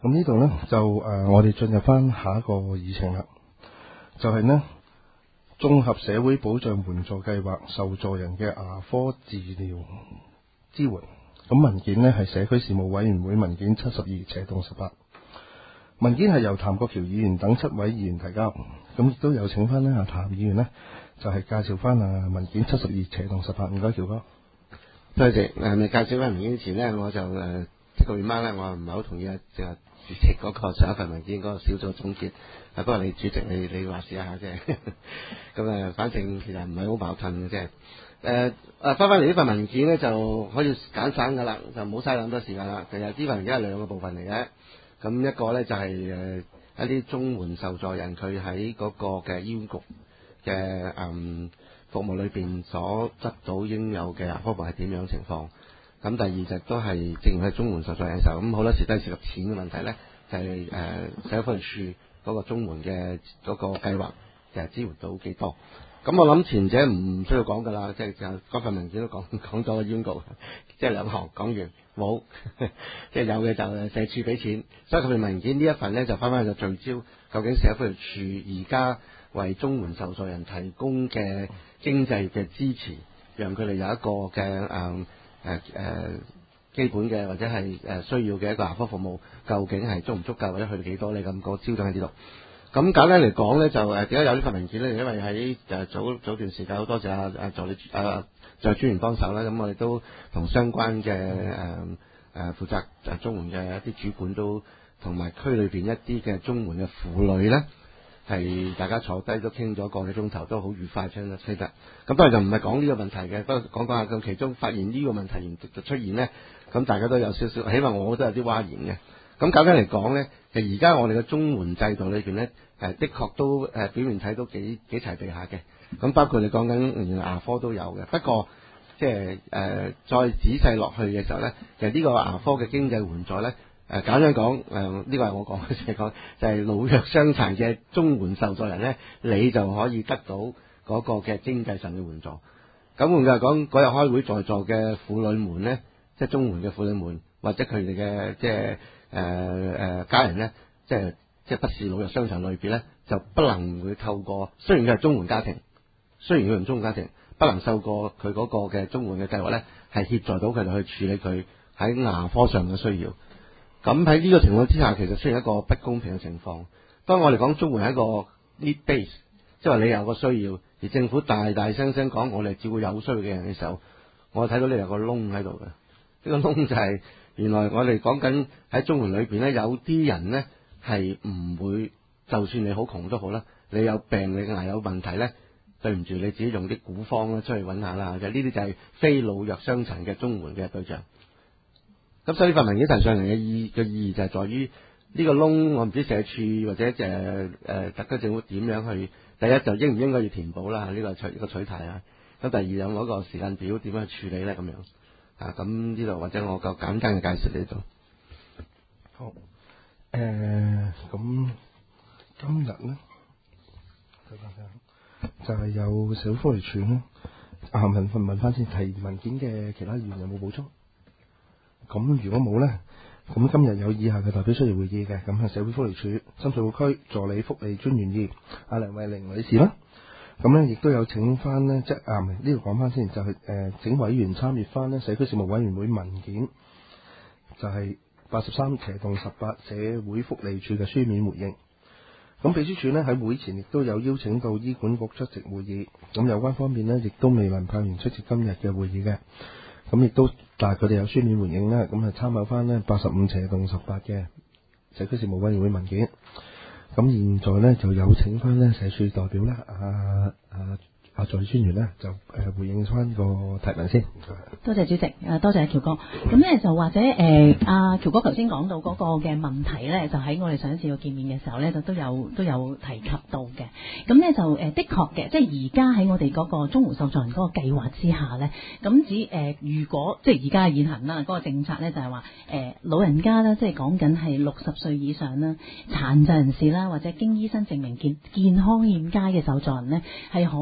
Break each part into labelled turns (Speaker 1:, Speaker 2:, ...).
Speaker 1: 咁呢度呢，就我哋進入翻下一個議程啦，就係呢綜合社會保障援助計劃受助人嘅牙科治療支援。咁文件呢係社區事務委員會文件72/18，文件係由譚國僑議員等7位議員提交。咁亦都有請翻呢譚議員呢，就係介紹翻文件72/18。唔該，喬哥。
Speaker 2: 多謝。介紹翻文件之前呢，我就即個月媽咧，我唔係好同意就主席嗰個上一份文件嗰個小組總結。不過你主席你話試下啫。咁反正其實唔係好矛盾嘅啫。翻返嚟呢份文件咧，就可以簡省噶啦，就唔好嘥咁多時間啦。其實呢份文件係2個部分嚟嘅。咁一個咧就係一啲綜援受助人佢喺嗰個嘅醫管局嘅服務裏邊所得到應有嘅牙科服務係點樣情況。咁第二就都係正如喺綜援受助人嘅時候，咁好多時都係涉及錢嘅問題咧，就係社會福利署嗰個綜援嘅嗰個計劃其實支援到幾多。咁我諗前者唔需要講噶啦，即係就嗰份文件都講咗醫管局，即係2行講完冇，即係有嘅就社署俾錢。所以佢份文件呢一份咧就翻返去就聚焦究竟社會福利署而家為綜援受助人提供嘅經濟嘅支持，讓佢哋有一個嘅基本嘅或者係需要嘅一個牙科服務，究竟係足唔足夠或者去到幾多呢？咁個焦點喺呢度。咁簡單嚟講咧，就點解有呢份文件咧？因為喺早段時間好多謝助理專員幫手啦。咁我哋都同相關嘅負責綜援嘅一啲主管都同埋區裏邊一啲嘅綜援嘅婦女咧，係大家坐低都傾咗個幾鐘頭，都好愉快，傾得。咁當然就唔係講呢個問題嘅，不過講下咁其中發現呢個問題嚴重出現咧，咁大家都有少少，起碼我都有啲嘩然嘅。咁簡單嚟講咧，其實而家我哋嘅綜援制度裏邊咧，的確都表面睇都幾齊備下嘅。咁包括你講緊連牙科都有嘅。不過即係再仔細落去嘅時候咧，其實呢個牙科嘅經濟援助咧，簡單講呢個係我講嘅，就係老弱傷殘嘅綜援受助人咧，你就可以得到嗰個嘅經濟上嘅援助。咁換句話講，嗰日開會在座嘅婦女們咧，即係綜援嘅婦女們，或者佢哋嘅即係家人咧，即係不是老弱傷殘類別咧，就不能會透過，雖然佢係綜援家庭，雖然佢係綜援家庭，不能受過佢嗰個嘅綜援嘅計劃咧，係協助到佢哋去處理佢喺牙科上嘅需要。咁喺呢個情況之下，其實出現一個不公平嘅情況。當我哋講綜援係一個 need base， 即係話你有個需要，而政府大大聲聲講我哋照顧有需要嘅人嘅時候，我睇到你有個窿喺度嘅。呢個窿就係原來我哋講緊喺綜援裏邊咧，有啲人咧係唔會，就算你好窮都好啦，你有病你牙有問題咧，對唔住你自己用啲古方咧出去揾下啦。就呢啲就係非老弱傷殘嘅綜援嘅對象。咁所以呢份文件提上嚟嘅意義就係在於呢個窿，我唔知社署或者特區政府點樣去，第一就應唔應該要填補啦，呢個一個取態啊。咁第二有冇一個時間表點樣去處理咧咁樣啊？咁呢度或者我夠簡單嘅介紹呢度。
Speaker 1: 好，咁今日咧就係有社會福利署咧問翻先，提文件嘅其他議員有冇補充？咁如果冇咧，咁今日有以下嘅代表出席會議嘅，咁係社會福利署深水埗區助理福利專員2梁慧玲女士啦。咁咧亦都有請翻呢，即係呢度講翻先，就係請委員參閱翻呢社區事務委員會文件，就係83/18社會福利署嘅書面回應。咁秘書處呢喺會前亦都有邀請到醫管局出席會議，咁有關方面呢亦都未能派員出席今日嘅會議嘅。咁亦都，但係佢哋有書面回應啦，咁係參考翻呢85/18嘅社區事務委員會文件。咁現在呢就有請翻呢社署代表啦，助理專員呢就回應翻個提問先。
Speaker 3: 多謝主席，多謝喬哥。咁咧就或者喬哥頭先講到嗰個嘅問題咧，就喺我哋上一次個見面嘅時候咧，就都有提及到嘅。咁咧就的確嘅，即係而家喺我哋嗰個綜援受助人嗰個計劃之下咧，咁如果即係而家現行啦，嗰個政策咧就係話老人家啦，即係講緊係60歲以上啦，殘疾人士啦，或者經醫生證明健康欠佳嘅受助人咧，係可以咧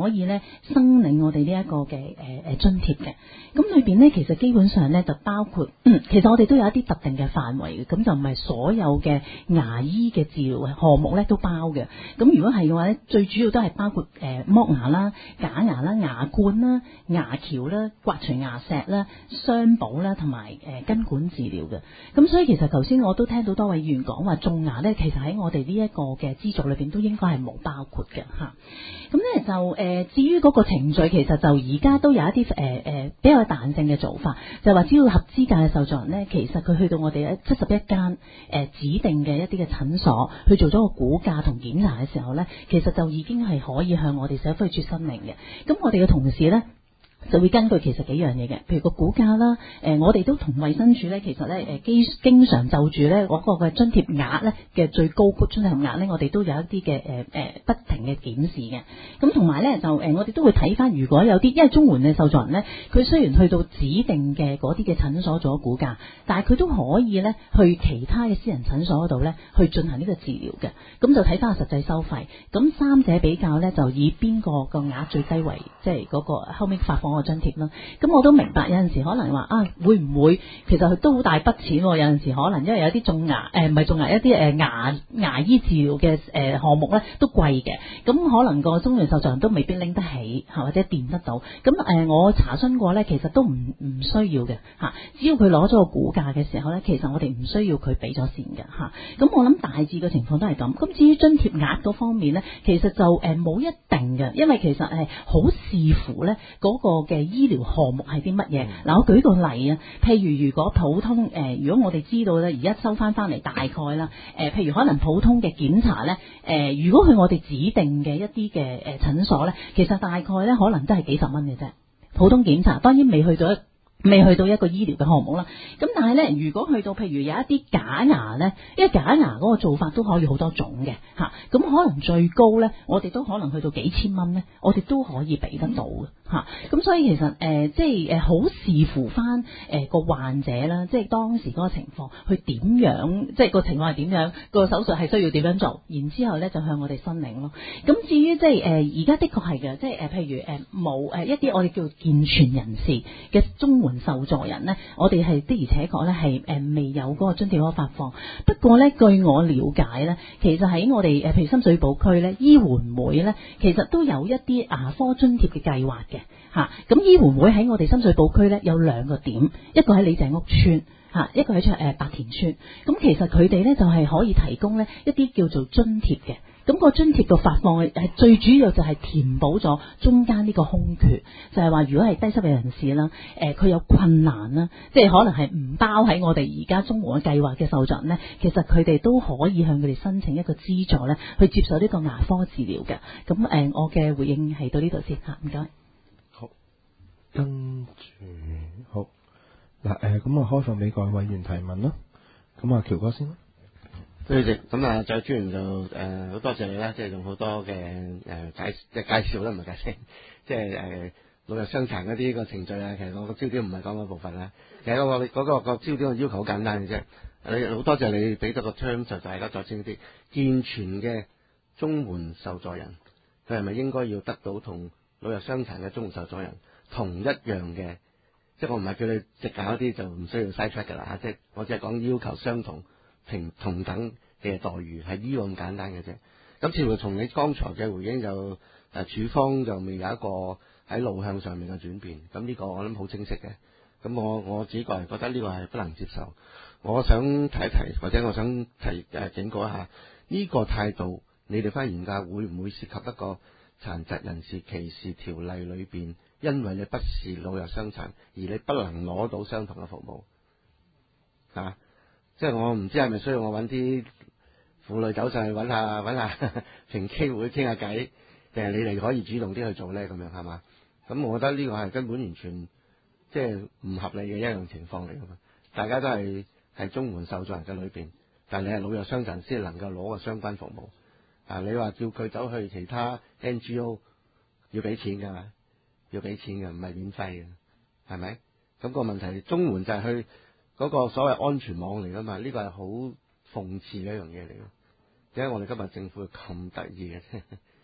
Speaker 3: 申領我哋呢一個嘅津貼嘅。咁裏邊咧其實基本上咧就包括，其實我哋都有一啲特定嘅範圍嘅，咁就唔係所有嘅牙醫嘅治療項目咧都包嘅。咁如果係嘅話咧，最主要都係包括剝牙啦、假牙啦、牙冠啦、牙橋啦、刮除牙石啦、鑲補啦，同埋根管治療嘅。咁所以其實頭先我都聽到多位議員講話種牙咧，其實喺我哋呢一個嘅資助裏邊都應該係冇包括嘅嚇。咁咧就至於嗰個程序，其實就而家都有一啲比較彈性嘅做法，就係話只要合資格嘅受助人咧，其實佢去到我哋71間指定嘅一啲嘅診所去做咗個估價同檢查嘅時候咧，其實就已經係可以向我哋社福處申領嘅。咁我哋嘅同事咧，就會根據其實幾樣嘢嘅，譬如個股價啦，我哋都同衛生署咧，其實咧經常就住咧嗰個嘅津貼額咧嘅最高津貼額咧，我哋都有一啲嘅不停嘅檢視嘅。咁同埋咧就我哋都會睇翻，如果有啲因為綜援嘅受助人咧，佢雖然去到指定嘅嗰啲嘅診所做咗估價，但係佢都可以咧去其他嘅私人診所嗰度咧去進行呢個治療嘅。咁就睇翻個實際收費。咁三者比較咧，就以邊個個額最低為即係嗰個後尾發放個津貼啦。咁我都明白有陣時可能話會唔會其實佢都好大筆錢，有陣時可能因為有啲種牙唔係種牙一啲牙醫治療嘅項目咧都貴嘅，咁可能個綜援受助人都未必拎得起或者掂得到。咁我查詢過咧，其實都唔需要嘅嚇，只要佢攞咗個估價嘅時候咧，其實我哋唔需要佢俾咗錢嘅嚇。咁我諗大致嘅情況都係咁。咁至於津貼額嗰方面咧，其實就冇一定嘅，因為其實好視乎咧嗰個嘅醫療項目係啲乜嘢。嗱，我舉個例啊，譬如如果普通如果我哋知道咧，而家收翻嚟大概啦，譬如可能普通嘅檢查咧，如果去我哋指定嘅一啲嘅診所咧，其實大概咧可能都係幾十蚊嘅啫。普通檢查當然未去到一個醫療嘅項目啦，咁但係咧，如果去到譬如有一啲假牙咧，因為假牙嗰個做法都可以好多種嘅嚇，咁可能最高咧，我哋都可能去到幾千蚊咧，我哋都可以俾得到嘅嚇。咁所以其實即係好視乎翻個患者啦，即係當時嗰個情況，去點樣，即係個情況係點樣，個手術係需要點樣做，然之後咧就向我哋申領咯。咁至於即係而家的確係嘅，即係譬如冇一啲我哋叫健全人士嘅綜援受助人呢，我哋係的而且確咧係未有嗰個津貼可發放。不過呢，據我了解呢，其實喺我哋譬如深水埗區呢，醫援會呢，其實都有一啲牙科津貼嘅計劃嘅嚇。咁醫援會喺我哋深水埗區呢，有兩個點，一個喺李鄭屋村嚇，一個喺白田村。咁其實佢哋呢，就係可以提供呢一啲叫做津貼嘅。咁個津貼嘅發放係最主要就係填補咗中間呢個空缺，就係話如果係低收入人士啦，佢有困難啦，即係可能係唔包喺我哋而家綜援嘅計劃嘅受助人呢，其實佢哋都可以向佢哋申請一個資助咧，去接受呢個牙科治療嘅。咁我嘅回應係到呢度先嚇，唔該。
Speaker 1: 好，跟住好嗱，咁啊開放俾各位委員提問啦。咁啊，喬哥先啦。
Speaker 2: 主席，咁啊，再專員就好多謝你啦，即係用好多嘅介紹啦，唔係解釋，即係老弱傷殘嗰啲個程序啊。其實我個焦點唔係講嗰部分啦，其實嗰個焦點嘅要求好簡單嘅啫。你好多謝你俾多個 term 就大家再清啲，健全嘅綜援受助人，佢係咪應該要得到同老弱傷殘嘅綜援受助人同一樣嘅？即係我唔係叫你直搞啲就唔需要 side track 㗎啦，即係我只係講要求相同。同等嘅待遇係呢個咁簡單嘅啫。咁似乎從你剛才嘅回應就處方就未有一個喺路向上面嘅轉變。咁呢個我諗好清晰嘅。咁我自己個人覺得呢個係不能接受。我想提一提，或者我想警告一下呢個態度，你哋翻研究會唔會涉及一個殘疾人士歧視條例裏邊，因為你不是老弱傷殘而你不能攞到相同嘅服務啊？即係我唔知係咪需要我揾啲婦女走上去揾下平機會傾下偈，定係你哋可以主動啲去做咧？咁樣係嘛？咁我覺得呢個係根本完全即係唔合理嘅一樣情況嚟噶嘛。大家都係綜援受助人嘅裏邊，但係你係老弱傷殘先能夠攞個相關服務。啊，你話叫佢走去其他 NGO 要俾錢㗎，唔係免費嘅，係咪？咁個問題綜援就係去嗰個所謂安全網嚟噶嘛？呢個係好諷刺嘅一樣嘢嚟嘅。點解我哋今日政府咁得意嘅？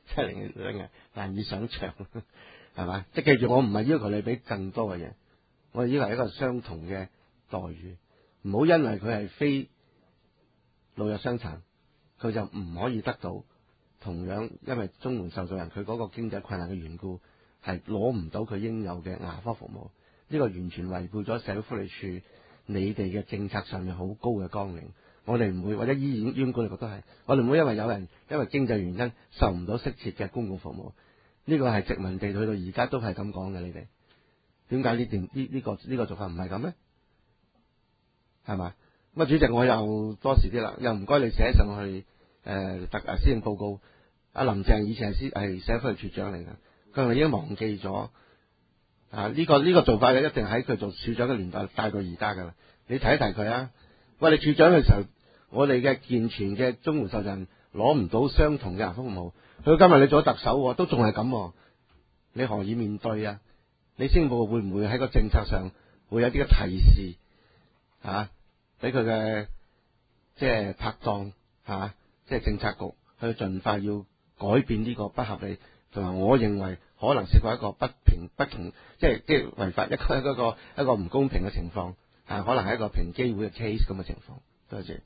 Speaker 2: 真係令人難以想象，係嘛？即係記住，我唔係要求你俾更多嘅嘢，我係要求一個相同嘅待遇，唔好因為佢係非老弱傷殘，佢就唔可以得到同樣因為綜援受助人佢嗰個經濟困難嘅緣故，係攞唔到佢應有嘅牙科服務。呢個完全違背咗社會福利署你哋嘅政策上面好高嘅綱領。我哋唔會，或者醫院管理局都係，我哋唔會因為有人因為經濟原因受唔到適切嘅公共服務。呢個係殖民地去到而家都係咁講嘅。你哋點解呢個做法唔係咁呢？係嘛？咁啊，主席，我又多時啲啦，又唔該你寫上去施政報告。阿林鄭以前係社會福利署長嚟嘅，佢係咪已經忘記咗啊？呢個做法嘅一定喺佢做署長嘅年代帶到而家噶啦。你提一提佢啊！喂，你署長嘅時候，我哋嘅健全嘅綜援受助人攞唔到相同嘅牙科服務，佢今日你做咗特首都仲係咁，你何以面對啊？你施政報告會唔會喺個政策上會有啲嘅提示啊？俾佢嘅即係拍檔即係政策局去盡快要改變呢個不合理，同埋我認為可能涉及一個不同，即係違法一個唔公平嘅情況，可能係一個平機會嘅 case 咁嘅情況。多謝。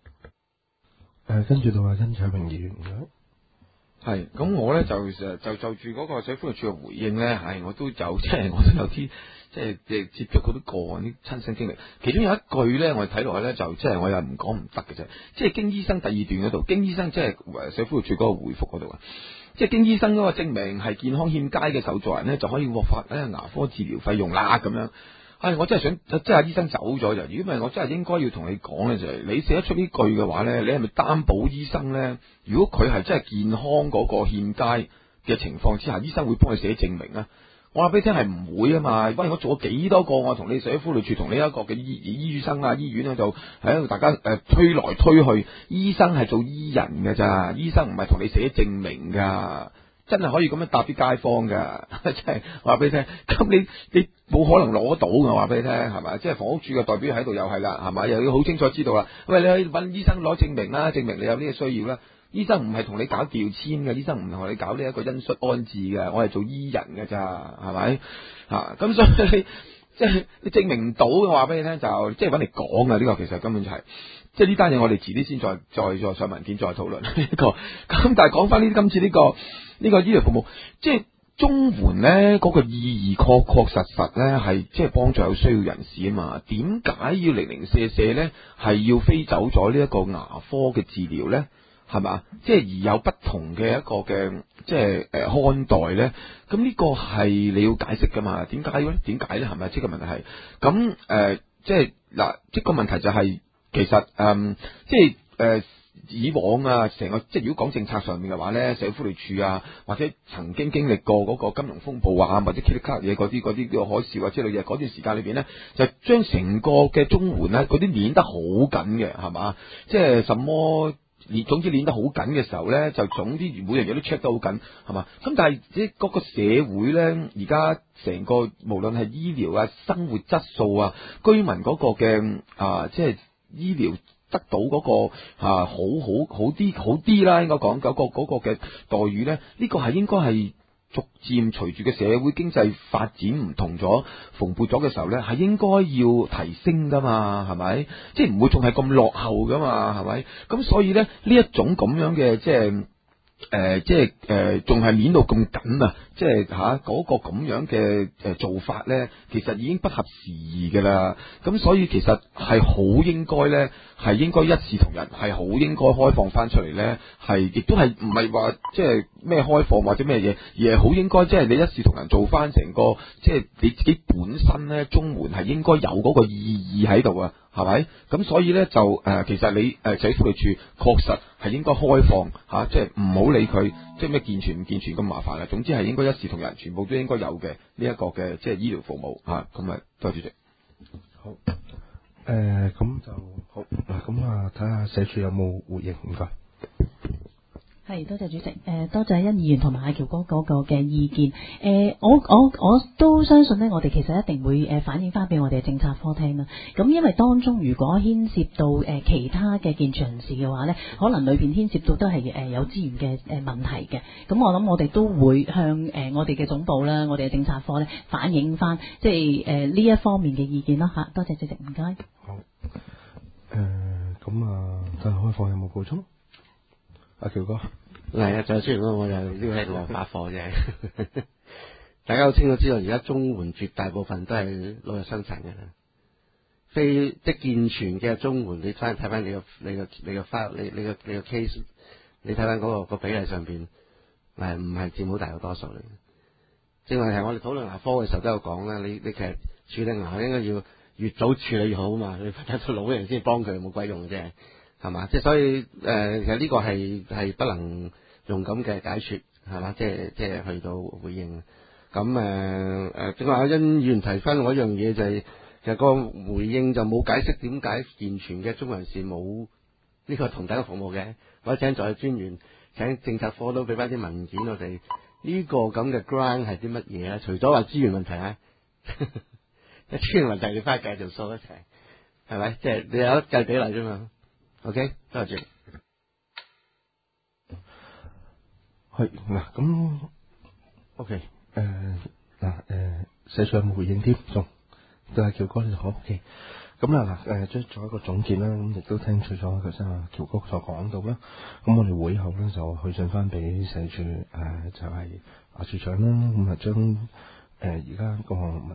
Speaker 1: 跟住到阿殷卓榮議員
Speaker 4: 係，咁我咧就住嗰個社會福利署嘅回應咧，我都有啲即係接觸嗰啲個案啲親身經歷，其中有一句咧，我哋睇落去咧就即係我又唔講唔得嘅啫，即係經醫生第二段嗰度，經醫生即係社會福利署嗰個回覆嗰度啊，即係經醫生嗰個證明係健康欠佳嘅受助人咧，就可以獲發牙科治療費用啦咁樣。我真係想，即係醫生走咗就，如果唔係我真係應該要同你講咧，就係你寫得出呢句嘅話咧，你係咪擔保醫生咧？如果佢係真係健康嗰個欠佳嘅情況之下，醫生會幫佢寫證明啊？我話俾你聽係唔會啊嘛，因為我做咗幾多個，我同你社會福利署同呢一個嘅醫生啊、醫院喺度喺度大家推來推去，醫生係做醫人嘅咋，醫生唔係同你寫證明噶。真係可以咁樣答啲街坊噶，真係話俾你聽。咁你冇可能攞到嘅，話俾你聽係咪？即係房屋署嘅代表喺度又係啦，係咪？又要好清楚知道啦。喂，你去揾醫生攞證明啦，證明你有呢個需要啦。醫生唔係同你搞調遷嘅，醫生唔同你搞呢一個恩恤安置嘅，我係做醫人嘅咋，係咪？咁所以即係你證明唔到嘅話俾你聽，就即係揾嚟講啊！呢個其實根本就係。即係呢單嘢，我哋遲啲先再上文件再討論呢個。咁但係講翻今次呢個醫療服務，即係綜援咧嗰個意義確實咧係即係幫助有需要人士啊嘛。點解要零零舍舍咧係要飛走咗呢一個牙科嘅治療咧？係嘛？即係而有不同嘅一個嘅即係看待咧。咁呢個係你要解釋噶嘛？點解咧？係咪？即係個問題係咁即係嗱，即係個問題就係。其實即係以往啊，成個即係如果講政策上面嘅話咧，社會福利署啊，或者曾經經歷過嗰個金融風暴啊，或者其他嘢嗰啲叫海嘯啊之類嘅嗰段時間裏邊咧，就將成個嘅綜援咧嗰啲捏得好緊嘅，係嘛？即係什麼總之捏得好緊嘅時候咧，就總之每樣嘢都 check 得好緊，係嘛？咁但係即係嗰個社會咧，而家成個無論係醫療啊、生活質素啊、居民嗰個嘅即係。醫療得到嗰個好啲啦，應該講嗰個嘅待遇咧，呢個係應該係逐漸隨住嘅社會經濟發展唔同咗、蓬勃咗嘅時候咧，係應該要提升噶嘛，係咪？即係唔會仲係咁落後噶嘛，係咪？咁所以咧呢一種咁樣嘅仲係捏到咁緊啊！即係嗰個咁樣嘅做法咧，其實已經不合時宜噶啦。咁所以其實係好應該咧，係應該一視同仁，係好應該開放翻出嚟咧。係亦都係唔係話即係咩開放或者咩嘢，而係好應該即係你一視同仁做翻成個即係你自己本身咧，綜援係應該有嗰個意義喺度啊，係咪？咁所以咧就其實你社會福利署確實係應該開放即係唔好理佢即係咩健全唔健全咁麻煩啦。總之係應該一視同仁，全部都應該有嘅呢一個嘅即係醫療服務咁啊，多謝主席。
Speaker 1: 好，咁就好嗱，咁睇下社署有冇回應唔該。
Speaker 3: 係，多謝主席。多謝殷議員同埋阿喬哥嗰個嘅意見。我都相信呢，我哋其實一定會反映翻俾我哋嘅政策科聽啦。咁因為當中如果牽涉到其他嘅健全人士嘅話呢，可能裏邊牽涉到都係有資源嘅問題嘅。咁我諗我哋都會向我哋嘅總部啦，我哋嘅政策科呢反映翻，即係呢一方面嘅意見啦嚇。多謝主席，唔該。
Speaker 1: 好。咁就開放有冇補充？阿喬哥，
Speaker 2: 係啊，就雖然我就呢個係我發貨啫。大家好清楚知道，而家綜援絕大部分都係老弱傷殘嘅，非即健全嘅綜援，你翻睇翻你個 case， 你睇翻嗰個比例上邊，唔係佔好大嘅多數嚟。正話係我哋討論牙科嘅時候都有講啦，你其實處理牙應該要越早處理越好嘛，你睇到老人先幫佢冇鬼用嘅啫，係嘛？即係所以其實呢個係不能用咁嘅解說，係嘛？即係去到回應。咁正話阿殷議員提翻我一樣嘢就係，其實個回應就冇解釋點解健全嘅綜援人士冇呢個同等嘅服務嘅。我請在專員請政策科都俾翻啲文件我哋，呢個咁嘅 ground 係啲乜嘢咧？除咗話資源問題啊，資源問題你翻去計條數一齊，係咪？即係你有得計比例啫嘛。OK， 多謝。
Speaker 1: 係嗱，咁 OK。社長有冇回應添？仲就係喬哥你好 OK。咁即係做一個總結啦。咁亦都聽取咗頭先阿喬哥所講到啦。咁我哋會後咧就去信翻俾社署就係阿署長啦。咁將而家個問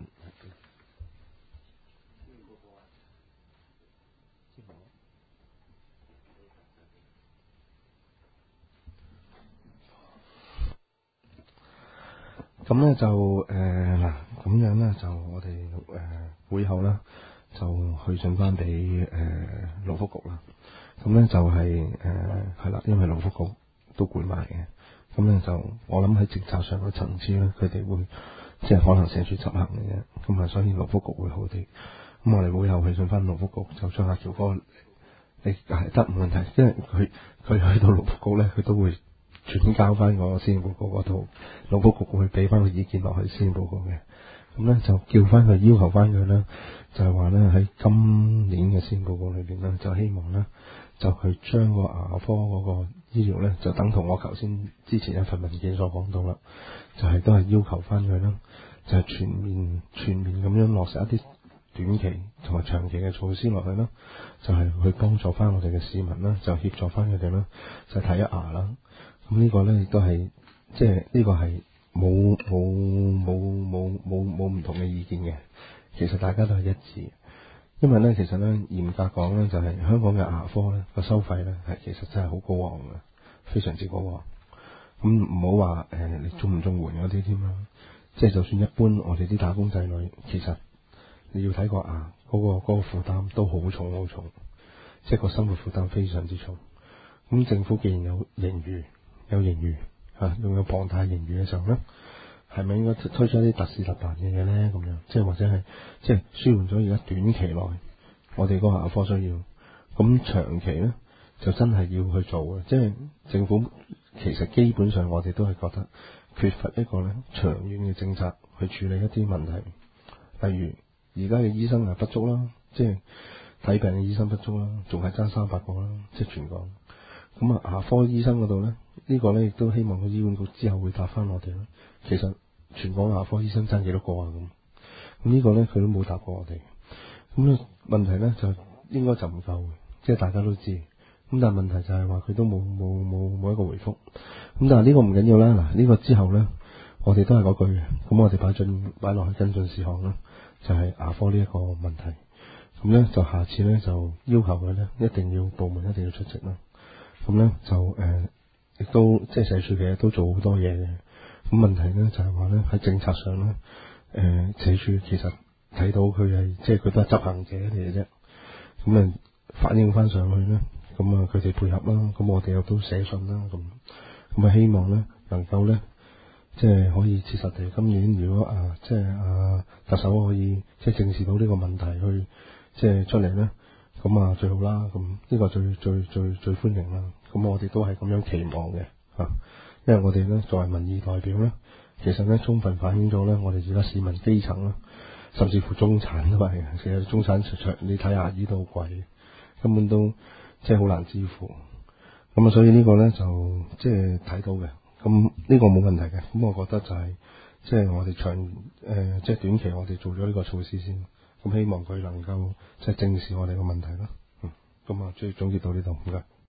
Speaker 1: 咁咧就咁樣咧就我哋會後咧就去信翻俾勞福局啦。咁咧就係啦，因為勞福局都攰埋嘅。咁咧就我諗喺政策上嘅層次咧，佢哋會即係可能寫住執行嘅啫。咁所以勞福局會好啲。咁我哋會後去信翻勞福局，就將阿喬哥你係得冇問題，因為佢去到勞福局咧，佢都會轉交翻個施政報告嗰度，勞福局會俾翻個意見落去施政報告嘅。咁咧就叫翻佢要求翻佢咧，就係話咧喺今年嘅施政報告裏邊咧，就希望咧就去將個牙科嗰個醫療咧，就等同我頭先之前一份文件所講到啦，就係都係要求翻佢啦，就係全面咁樣落實一啲短期同埋長期嘅措施落去啦，就係去幫助翻我哋嘅市民啦，就協助翻佢哋啦，就睇一牙啦。咁呢個咧亦都係即係呢個係冇唔同嘅意見嘅，其實大家都係一致。因為咧，其實咧嚴格講咧，就係香港嘅牙科咧個收費咧係其實真係好高昂嘅，非常之高昂。咁唔好話你綜唔綜援嗰啲添啦，即係就算一般我哋啲打工仔女，其實你要睇個牙嗰個負擔都好重，即係個生活負擔非常之重。咁政府既然有盈餘仲有龐大盈餘嘅時候咧，係咪應該推出一啲特事特辦嘅嘢咧？咁樣即係或者係即係舒緩咗而家短期內我哋嗰個牙科需要，咁長期咧就真係要去做嘅。即係政府其實基本上我哋都係覺得缺乏一個咧長遠嘅政策去處理一啲問題，例如而家嘅醫生係不足啦，即係睇病嘅醫生不足啦，仲係爭300個啦，即係全港。咁牙科醫生嗰度咧，呢個咧亦都希望個醫管局之後會答翻我哋啦。其實全港牙科醫生爭幾多個啊？咁呢個咧佢都冇答過我哋。咁咧問題咧就應該就唔夠嘅，即係大家都知。咁但係問題就係話佢都冇一個回覆。咁但係呢個唔緊要啦。嗱，呢個之後咧，我哋都係嗰句嘅。咁我哋擺落去跟進事項啦，就係牙科呢一個問題。咁咧就下次咧就要求佢咧一定要部門一定要出席啦。咁咧就亦都即係社署嘅都做好多嘢嘅。咁問題咧就係話咧喺政策上咧，社署其實睇到佢係即係佢都係執行者嚟嘅啫。咁反映翻上去咧，咁佢哋配合啦。咁我哋又都寫信啦。咁希望咧能夠咧即係可以切實地今年如果即係特首可以即係正視到呢個問題去即係出嚟咧，咁最好啦。咁呢個最歡迎啦。咁我哋都係咁樣期望嘅。 因為我哋咧作為民意代表咧，其實咧充分反映咗咧我哋而家市民基層啦，甚至乎中產都係嘅。其實中產你睇下，呢度貴，根本都即係好難支付。咁啊，所以呢個咧就即係睇到嘅。咁呢個冇問題嘅。咁我覺得就係即係我哋即係短期我哋做咗呢個措施先。咁希望佢能夠即係正視我哋個問題啦。咁啊，最總結到呢度，唔該。